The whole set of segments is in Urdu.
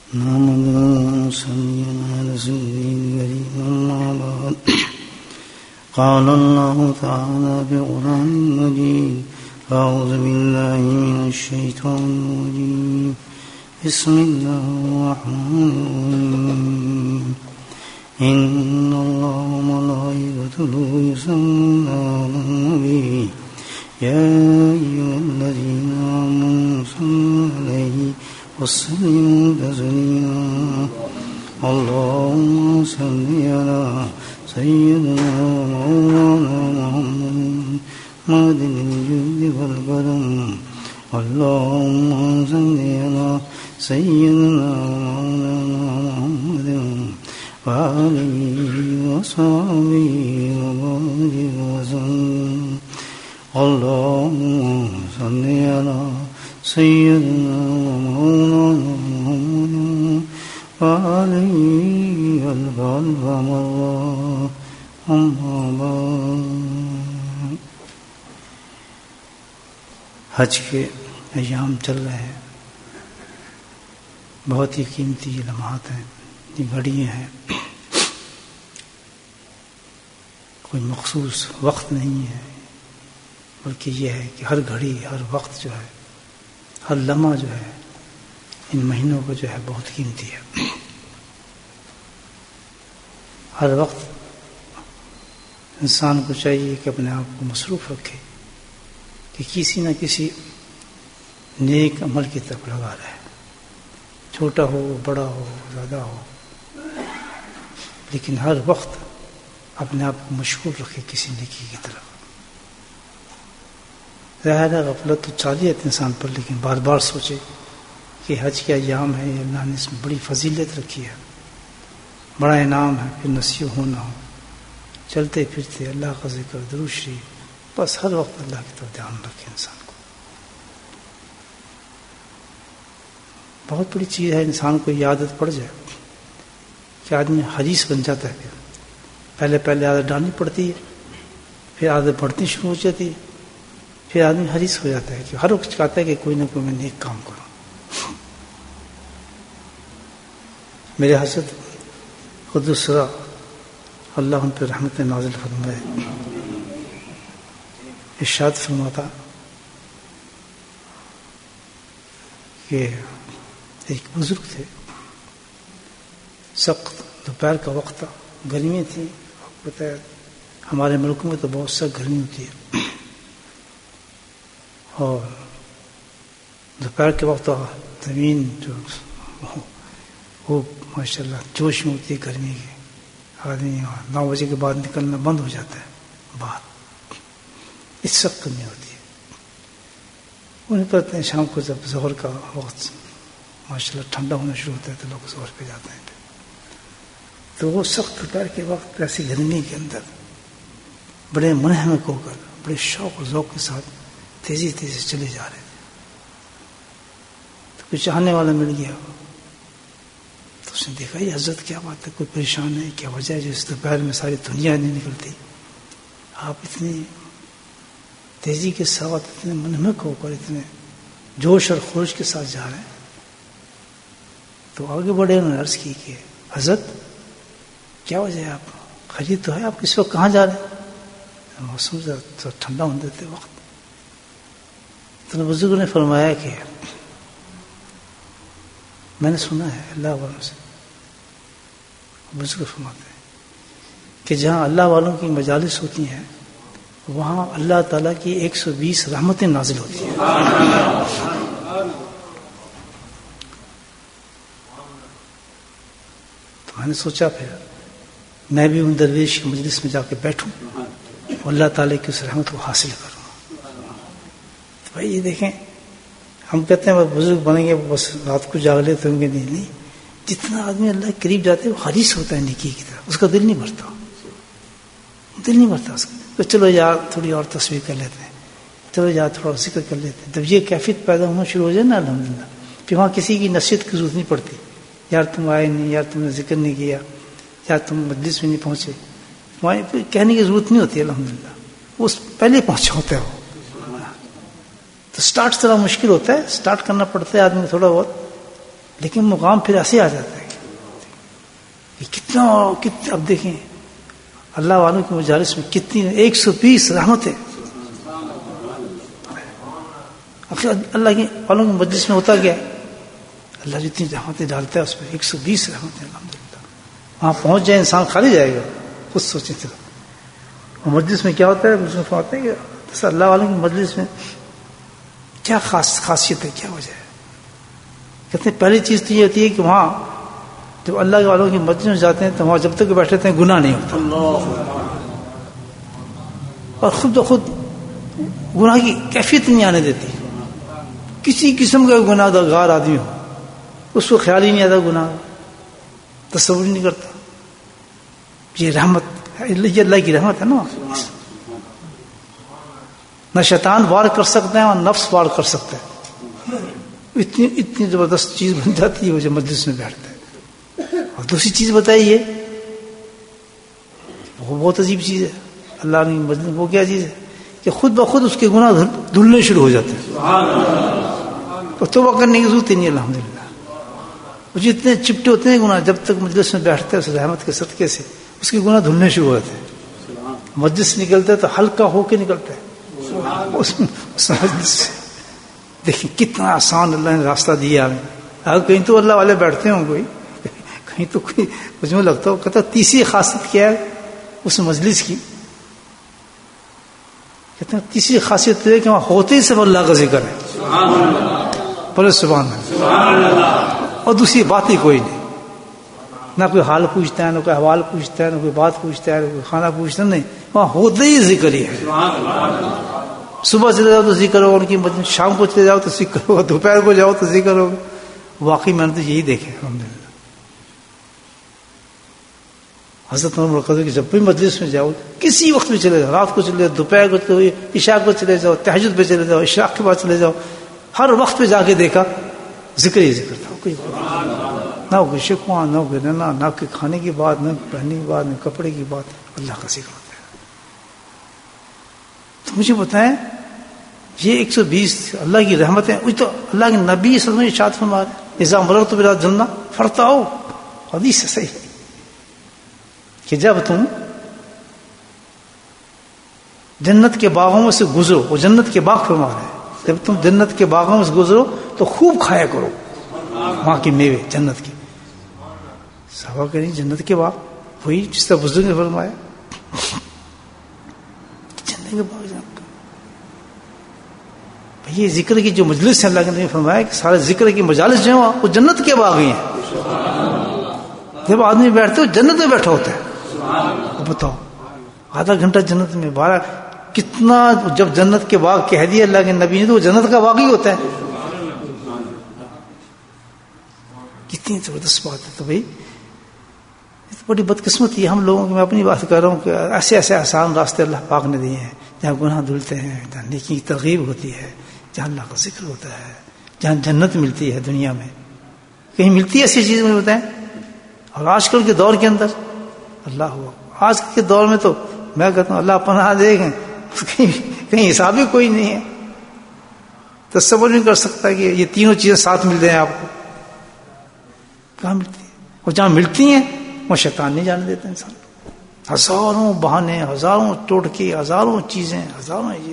محمد صلی اللہ رسول کریم اما بعد قال الله تعالى في القرآن المجيد أعوذ بالله من الشيطان الرجيم بسم الله الرحمن الرحيم إن الله وملائكته يصلون على النبي يا أيها الذين آمنوا صلوا عليه وسلموا تسليما اللهم صل على سيدنا ومولانا محمد معدن الجود والكرم اللهم صل على سيدنا ومولانا محمد وآله وصحبه وبارك وسلم اللهم صل على سيدنا ومولانا محمد وآله والقلب مرة أما بعد. حج کے ایام چل رہے ہیں، بہت ہی قیمتی یہ لمحات ہیں، یہ گھڑیاں ہیں، کوئی مخصوص وقت نہیں ہے، بلکہ یہ ہے کہ ہر گھڑی، ہر وقت جو ہے، ہر لمحہ جو ہے ان مہینوں کو جو ہے بہت قیمتی ہے. ہر وقت انسان کو چاہیے کہ اپنے آپ کو مصروف رکھے، کہ کسی نہ کسی نیک عمل کی طرف لگا رہے، چھوٹا ہو بڑا ہو زیادہ ہو، لیکن ہر وقت اپنے آپ کو مشغول رکھے کسی نیکی کی طرف. ظاہر ہے غفلت تو چالی ہے انسان پر، لیکن بار بار سوچے کہ حج کا ایام ہے، اللہ نے اس میں بڑی فضیلت رکھی ہے، بڑا انعام ہے، پھر نصیب ہونا ہو، چلتے پھرتے اللہ کا ذکر، درود شریف، بس ہر وقت اللہ کی طرف دھیان رکھے انسان کو. بہت بڑی چیز ہے انسان کو یہ عادت پڑ جائے کہ آدمی حریص بن جاتا ہے. پہلے عادت ڈالنی پڑتی ہے، پھر عادت بڑھتی شروع ہو جاتی ہے، پھر آدمی حریص ہو جاتا ہے کہ ہر وقت چاہتا ہے کہ کوئی نہ کوئی میں نیک کام کروں. میرے حضرت قدس سرا اللہ ان پہ رحمت نازل فرمائے ارشاد فرماتا کہ ایک بزرگ تھے، سخت دوپہر کا وقت تھا، گرمی تھی، پتہ ہے ہمارے ملکوں میں تو بہت سخت گرمی ہوتی ہے، اور دوپہر کے وقت زمین جو وہ ماشاء اللہ جوش میں ہوتی ہے گرمی کی، آدمی 9 بجے کے بعد نکلنا بند ہو جاتا ہے باہر، اس سخت گرمی ہوتی ہے. انہیں پتہ ہے شام کو جب ظہر کا وقت ماشاء اللہ ٹھنڈا ہونا شروع ہوتا ہے تو لوگ ظہر پہ جاتے ہیں، تو وہ سخت دوپہر کے وقت ایسی گرمی کے اندر بڑے منہمک ہو کر بڑے شوق اور ذوق کے ساتھ تیزی چلے جا رہے تھے. تو کوئی چاہنے والا مل گیا، تو اس نے دیکھا یہ حضرت کیا بات ہے، کوئی پریشان ہے، کیا وجہ ہے جو اس دوپہر میں ساری دنیا نہیں نکلتی، آپ اتنی تیزی کے ساتھ اتنے منہمک ہو کر اتنے جوش اور خروش کے ساتھ جا رہے ہیں. تو آگے بڑھے، انہوں نے عرض کی کہ حضرت کیا وجہ ہے، آپ خرید تو ہے، آپ کس وقت کہاں جا رہے ہیں؟ موسم تو ٹھنڈا ہونے دیتے وقت. تو بزرگ نے فرمایا کہ میں نے سنا ہے اللہ والوں سے، بزرگ فرماتے ہیں کہ جہاں اللہ والوں کی مجالس ہوتی ہیں وہاں اللہ تعالیٰ کی 120 رحمتیں نازل ہوتی ہیں. تو میں نے سوچا پھر میں بھی ان درویش کی مجلس میں جا کے بیٹھوں اور اللہ تعالیٰ کی اس رحمت کو حاصل کروں. بھائی یہ دیکھیں، ہم کہتے ہیں بزرگ بنیں گے بس رات کو جاگ لیتے ہوں گے، نہیں، جتنا آدمی اللہ کے قریب جاتے ہیں وہ حریص ہوتا ہے نیکی کی طرف، اس کا دل نہیں بھرتا اس کا. تو چلو یار تھوڑی اور تصویر کر لیتے ہیں، چلو یار تھوڑا ذکر کر لیتے ہیں. جب یہ کیفیت پیدا ہونا شروع ہو جائے نا الحمدللہ، پھر وہاں کسی کی نصیحت کی ضرورت نہیں پڑتی، یار تم آئے نہیں، یار تم نے ذکر نہیں کیا، یار تم مجلس میں نہیں پہنچے، وہاں کہنے کی ضرورت نہیں ہوتی الحمدللہ، وہ پہلے پہنچا ہوتا ہے. وہ تو سٹارٹ ذرا مشکل ہوتا ہے، سٹارٹ کرنا پڑتا ہے آدمی تھوڑا بہت، لیکن مقام پھر ایسے آ جاتا ہے کہ کتنا اب دیکھیں اللہ والوں کی مجالس میں کتنی 120 رحمتیں. اللہ کے والوں کی مجلس میں ہوتا گیا اللہ جتنی رحمتیں ڈالتا ہے اس میں 120 رحمتیں الحمدللہ. وہاں پہنچ جائے انسان خالی جائے گا. خود سوچیں چلو مجلس میں کیا ہوتا ہے. مجلس میں فرماتے ہیں کہ اللہ والوں کی مجلس میں کیا خاصیت ہے, کیا وجہ ہے. کہتے ہیں پہلی چیز تو یہ ہوتی ہے کہ وہاں جب اللہ کے والوں کی مجلس میں جاتے ہیں تو وہاں جب تک بیٹھے ہیں گناہ نہیں ہوتا, اور خود بخود گناہ کی کیفیت نہیں آنے دیتی. کسی قسم کا گناہ گار آدمی ہو اس کو خیال ہی نہیں آتا, گناہ تصور نہیں کرتا. یہ رحمت یہ اللہ کی رحمت ہے نا. نہ شیطان وار کر سکتے ہیں اور نفس وار کر سکتا ہے. اتنی زبردست چیز بن جاتی ہے وہ جب مجلس میں بیٹھتا ہے. اور دوسری چیز بتائیے وہ بہت عجیب چیز ہے اللہ نے مجلس. وہ کیا چیز ہے کہ خود بخود اس کے گناہ دھلنے شروع ہو جاتے ہیں اور توبہ کرنے کی ضرورت ہی نہیں. الحمدللہ وہ جتنے چپٹے ہوتے ہیں گناہ جب تک مجلس میں بیٹھتے ہیں اس رحمت کے صدقے سے اس کے گناہ دھلنے شروع ہوتے ہیں. مجلس سے نکلتے تو ہلکا ہو کے نکلتے ہیں اس مجلس سے. دیکھیں کتنا آسان اللہ نے راستہ دیا ہمیں. اگر کہیں تو اللہ والے بیٹھتے ہوں کوئی کہیں تو کوئی مجھ میں لگتا ہو کہتا تیسری خاصیت کیا ہے اس مجلس کی. کہتے ہیں تیسری خاصیت ہے کہ وہاں ہوتے ہی سب اللہ کا ذکر ہے. بولے سبحان اللہ. اور دوسری بات ہی کوئی نہیں. نہ کوئی حال پوچھتا ہے, نہ کوئی حوال پوچھتا ہے, نہ کوئی بات پوچھتا ہے, نہ کوئی کھانا پوچھتا ہے. نہیں, وہاں ہوتے ہی ذکر ہی ہے. صبح چلے جاؤ تو ذکر ہوگا ان کی مجلس, شام کو چلے جاؤ تو ذکر ہوگا, دوپہر کو جاؤ تو ذکر ہوگا. واقعی میں نے تو یہی دیکھے الحمدللہ. حضرت عمر قدر کی جب بھی مجلس میں جاؤ کسی وقت میں چلے جاؤ, رات کو چلے جاؤ, دوپہر کو چلے جاؤ, عشاء کو چلے جاؤ, تہجد پہ چلے جاؤ, اشراق کے بعد چلے جاؤ, ہر وقت پہ جا کے دیکھا ذکر ہی ذکر تھا. کوئی نہ کوئی شکوہ, نہ کوئی رنا, نہ کوئی کھانے کی بات, نہ پہننے کی بات, نہ کپڑے کی بات. اللہ کا ذکر ہوتا ہے. تو مجھے بتائیں یہ 120 اللہ کی رحمتیں. تو اللہ کے نبی صلی اللہ علیہ وسلم ارشاد فرما رہے ہیں اذا مررت بلا جنہ فرتعوا. حدیث سے صحیح کہ جب تم جنت کے باغوں میں سے گزرو, وہ جنت کے باغ فرما رہے ہیں, جب تم جنت کے باغوں میں سے گزرو تو خوب کھایا کرو وہاں کی میوے جنت کی. صحابہ کریں جنت کے باغ وہی جس طرح بزرگ نے فرمایا جنت کے باغ. یہ ذکر کی جو مجلس ہے اللہ کے نبی فرمایا کہ سارے ذکر کی مجالس جو ہیں وہ جنت کے باغ ہی ہیں. جب آدمی بیٹھتے ہو جنت میں بیٹھا ہوتا ہے. بتاؤ آدھا گھنٹہ جنت میں 12 کتنا. جب جنت کے باغ کہہ دیا اللہ کے نبی نے تو وہ جنت کا باغ ہی ہوتا ہے. کتنی زبردست بات ہے. تو بھائی بڑی بدقسمتی ہے ہم لوگوں کی. میں اپنی بات کر رہا ہوں کہ ایسے ایسے آسان راستے اللہ پاک نے دیے ہیں جہاں گناہ دھلتے ہیں, جہاں نیکی کی ترغیب ہوتی ہے, جہاں اللہ کا ذکر ہوتا ہے, جہاں جنت ملتی ہے. دنیا میں کہیں ملتی ہے ایسی چیز مجھے بتائیں. اور آج کل کے دور کے اندر اللہ ہوا, آج کل کے دور میں تو میں کہتا ہوں اللہ پناہ دے گئے, کہیں حساب ہی کوئی نہیں ہے. تصور نہیں کر سکتا کہ یہ تینوں چیزیں ساتھ مل جائیں آپ کو. کہاں ملتی ہیں؟ اور جہاں ملتی ہیں وہ شیطان نہیں جانے دیتا انسان. ہزاروں بہانے, ہزاروں ٹوٹکے, ہزاروں چیزیں, ہزاروں یہ.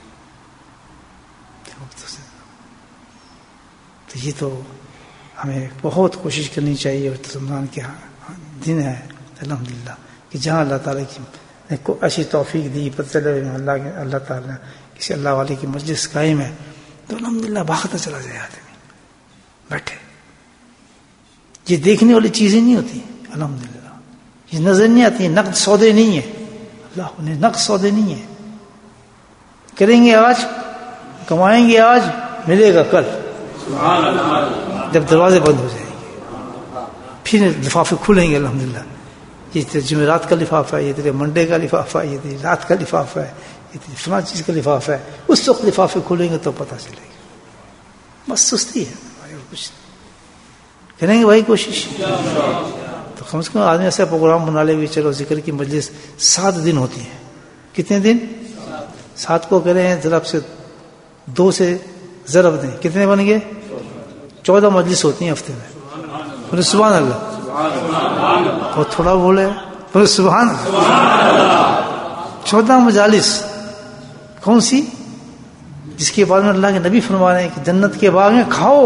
تو یہ تو ہمیں بہت کوشش کرنی چاہیے. اور رمضان کے دن ہے الحمدللہ کہ جہاں اللہ تعالیٰ کی کو ایسی توفیق دی, پتہ چلے اللہ تعالیٰ کسی اللہ والے کی مجلس قائم ہے تو الحمدللہ بھاگتا چلا جائے آدمی بیٹھے. یہ دیکھنے والی چیزیں نہیں ہوتی الحمدللہ, یہ نظر نہیں آتی, نقد سودے نہیں ہیں. اللہ نے نقد سودے نہیں ہیں. کریں گے آج, کمائیں گے آج, ملے گا کل جب دروازے بند ہو جائیں گے. پھر لفافے کھلیں گے الحمدللہ. یہ تیرے جمعرات کا لفافہ ہے, یہ تیرے منڈے کا لفافہ ہے, یہ تیری رات کا لفافہ ہے, یہ تیری فلاں چیز کا لفافہ ہے. اس وقت لفافے کھلیں گے تو پتہ چلے گا. بس سستی ہے بھائی, اور کچھ کریں گے بھائی کوشش. تو کم سے کم آدمی ایسا پروگرام بنا لے گی, چلو ذکر کی مجلس 7 دن ہوتی ہے. کتنے دن؟ 7 کو کریں ضرب سے 2 سے ضرب دیں, کتنے بن گئے؟ 14 مجلس ہوتی ہیں ہفتے میں. بولے سبحان اللہ. بہت تھوڑا بولے. بولے سبحان اللہ. 14 مجالس کون سی؟ جس کے بارے میں اللہ کے نبی فرما رہے ہیں کہ جنت کے باغ میں کھاؤ.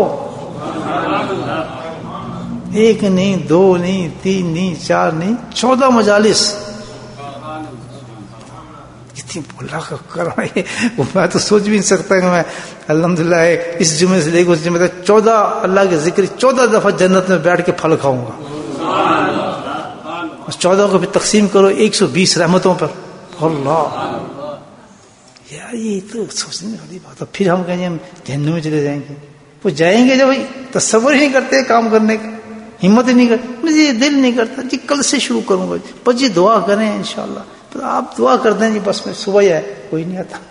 1 نہیں 2 نہیں 3 نہیں 4 نہیں 14 مجالس. کتنی اللہ کا کرم ہے. میں تو سوچ بھی نہیں سکتا کہ میں الحمدللہ اس جمعے سے لے کے اس جمعے تک 14 اللہ کے ذکر 14 دفعہ جنت میں بیٹھ کے پھل کھاؤں گا. 14 کو بھی تقسیم کرو 120 رحمتوں پر. اللہ یار یہ تو سوچنے والی بات ہے. پھر ہم کہیں ہم جہنم میں چلے جائیں گے. وہ جائیں گے جب تصور ہی نہیں کرتے کام کرنے کا, ہمت ہی نہیں کرتے. مجھے دل نہیں کرتا جی کل سے شروع کروں گا. بس جی دعا کریں انشاءاللہ. تو آپ دعا کر دیں جی بس میں صبح ہی آئے کوئی نہیں آتا.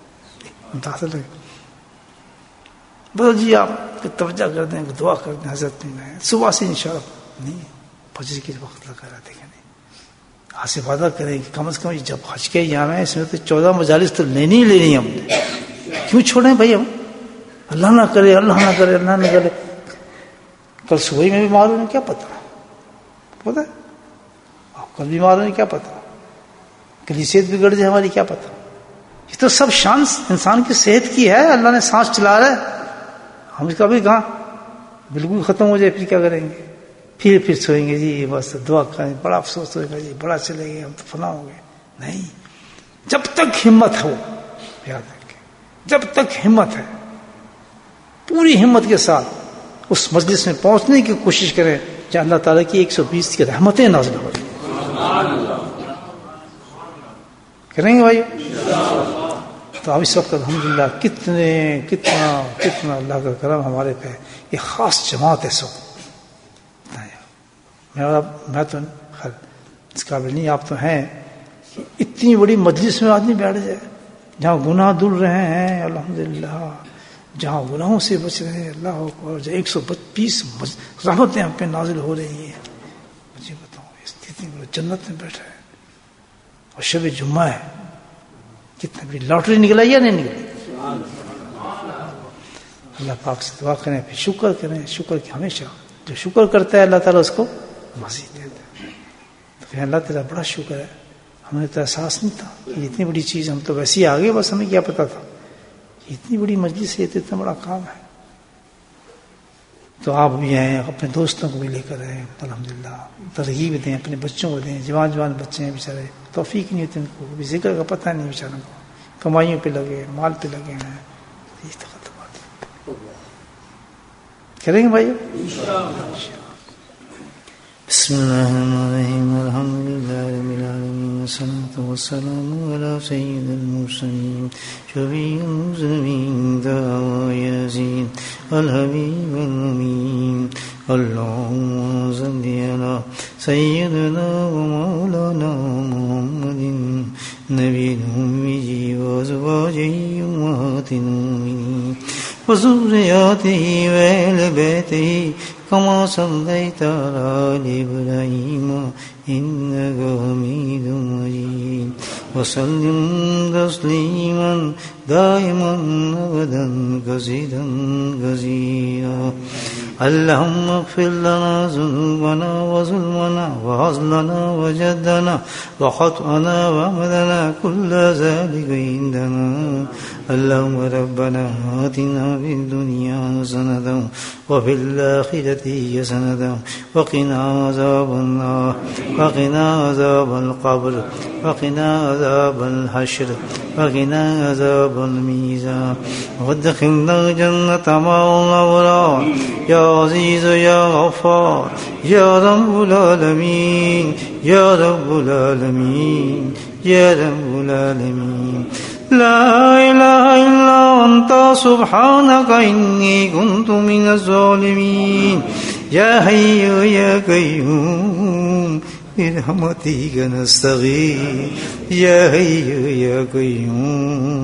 بس جی آپ توجہ کر دیں دعا کر دیں حضرت میں صبح سے انشاءاللہ نہیں فجر کے وقت لگا رہا تھے. آج سے وعدہ کریں کہ کم از کم جب حج کے یہاں ہے اس میں تو 14 مجالس تو لینی ہی لینی ہم نے. کیوں چھوڑیں بھائی ہم؟ اللہ نہ کرے اللہ نہ کرے اللہ نہ کرے کل صبح میں بیمار ہونے کیا پتا ہے؟ آپ کل بیمار ہونے کیا پتا؟ کل صحت بگڑ جائے ہماری کیا پتا؟ یہ تو سب شان انسان کی صحت کی ہے. اللہ نے سانس چلا رہا ہے. ہم اس کا بھی کہاں بالکل ختم ہو جائے پھر کیا کریں گے؟ پھر سوئیں گے جی بس دعا کریں. بڑا افسوس ہوئے گا جی بڑا چلے گئے ہم تو فنا ہو گئے. نہیں, جب تک ہمت ہو یاد رکھیں, جب تک ہمت ہے پوری ہمت کے ساتھ اس مجلس میں پہنچنے کی کوشش کریں جہاں اللہ تعالیٰ کی 120 کی رحمتیں نازل ہو رہی. کریں گے بھائی. تو اب اس وقت الحمدللہ کتنا اللہ کا کرم ہمارے پہ. یہ خاص جماعت ہے. سب میں تو اس قابل نہیں, آپ تو ہیں. اتنی بڑی مجلس میں آدمی بیٹھ جائے جہاں گناہ دھل رہے ہیں الحمدللہ, جہاں گناہوں سے بچ رہے ہیں اللہ اکبر, 120 رحمتیں ہم پہ نازل ہو رہی ہیں. مجھے بتاؤ اتنی بڑی جنت میں بیٹھے ہیں اور شب جمعہ ہے. کتنا بڑی لاٹری نکلا یا نہیں نکلی؟ اللہ پاک سے دعا کریں پھر شکر کریں. شکر کہ ہمیشہ جو شکر کرتا ہے اللہ تعالیٰ اس کو مزید دیتا ہے. تو کہ اللہ تعالیٰ بڑا شکر ہے. ہمیں تو احساس نہیں تھا کہ اتنی بڑی چیز, ہم تو ویسے ہی آگے بس ہمیں کیا پتا تھا اتنی بڑی مجلس ہے, اتنا بڑا کام ہے. تو آپ بھی آئیں, اپنے دوستوں کو بھی لے کر آئیں. الحمدللہ ترغیب دیں, اپنے بچوں کو دیں. جوان بچے ہیں بیچارے, توفیق نہیں ہوتی ان کو, بھی ذکر کا پتہ نہیں بیچاروں کو, کمائیوں پہ لگے مال پہ لگے ہیں. یہ تو ختم بات کریں گے بھائی. بسم اللہ الرحمن الرحیم الحمد للہ رب العالمین والصلاة والسلام علی سید المرسلین شفیع المذنبین داء یاسین الحبیب الامین اللہم صل علی سیدنا و مولانا محمد نبی الأمی وازواجہ امہات المؤمنین وذریاتہ وآل بیتہ كما صليت على آل إبراهيم إنك حميد مجيد وسلم تسليما دائما أبدا كثيرا كثيرا. اللهم اغفر لنا ذنوبنا وظلمنا وهزلنا وجدنا وخطأنا وعملنا كل ذلك عندنا. اللهم ربنا آتنا في الدنيا حسنة وفي الآخرة حسنة وقنا عذاب النار وقنا عذاب القبر وقنا عذاب الحشر وقنا عذاب الميزان وادخلنا الجنة مع الأبرار يا عزيز يا غفار يا رب العالمين يا رب العالمين يا رب العالمين. لا إله إلا أنت سبحانك إني كنت من الظالمين. يا حي يا قيوم برحمتك نستغيث. يا حي يا قيوم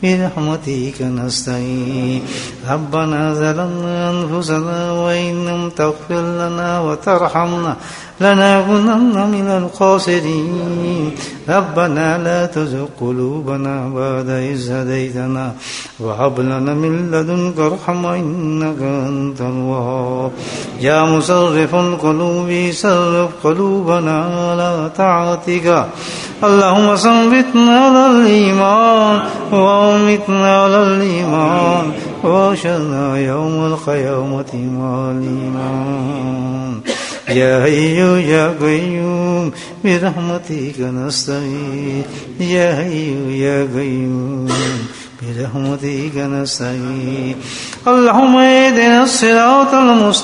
برحمتك نستعين ربنا ظلمنا أنفسنا وإن لم تغفر لنا وترحمنا لنكونن من الخاسرين ربنا لا تزغ قلوبنا بعد إذ هديتنا وهب لنا من لدنك رحمة إنك أنت الوهاب يا مصرف القلوب صرف قلوبنا على طاعتك اللهم ثبتنا على الإيمان وأمتنا على الإيمان وأحشرنا يوم القيامة مع الإيمان يا حي يا قيوم برحمتك نستغيث يا حي يا قيوم برحمتك نستغيث اللهم اهدنا الصراط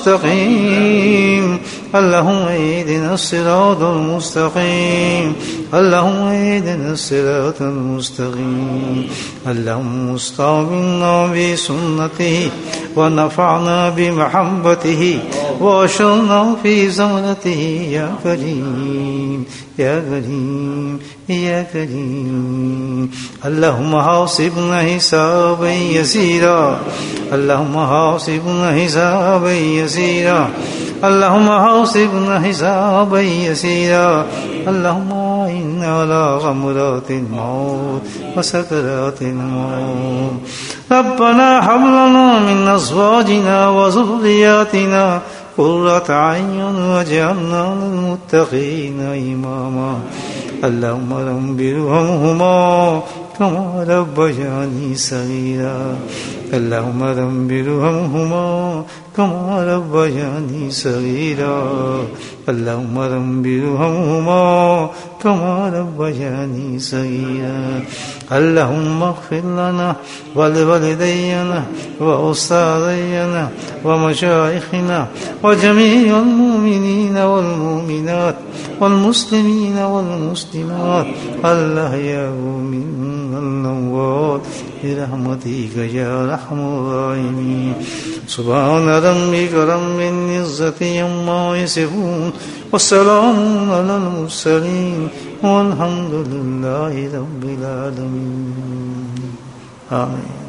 المستقيم اللهم اهدنا الصراط المستقيم اللهم اهدنا الصراط المستقيم اللهم استعملنا بسنته ونفعنا بمحبته واشرنا في زمرته يا كريم يا كريم يا كريم اللهم حاسبنا حسابا يسيرا اللهم حاسبنا حسابا يسيرا اللهم حاسبنا حسابا يسيرا اللهم إنا على غمرات الموت وسكرات الموت ربنا هب لنا من أزواجنا وذرياتنا قرة أعين واجعلنا للمتقين إماما اللهم رب ارحمهما كما ربياني صغيرا اللهم رب ارحمهما كما ربياني صغيرا اللهم رب ارحمهما كما ربياني صغيرا اللهم اغفر لنا ولوالدينا وأستاذينا ومشايخنا وجميع المؤمنين والمؤمنات والمسلمين والمسلمات الأحياء منهم والأموات برحمتك يا أرحم الراحمين سبحان ربك رب العزة عما يصفون والسلام على المرسلين والحمد لله رب العالمين آمين.